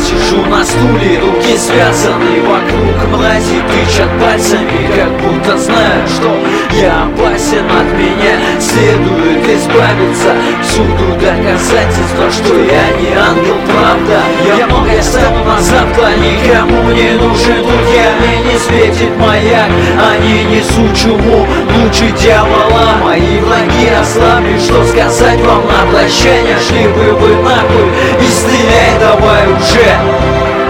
сижу на стуле, руки связаны вокруг мрази, тычат пальцами, как будто знают, что я опасен. От меня следует избавиться, всюду доказательства, что я не ангел, правда. Я многое ставлю на завтра, никому не нужен друзья. Мне не светит маяк, они несут чуму, лучше дьявола. Мои враги ослабли, что сказать вам на прощание? Шли бы вы нахуй и стреляй давай уже.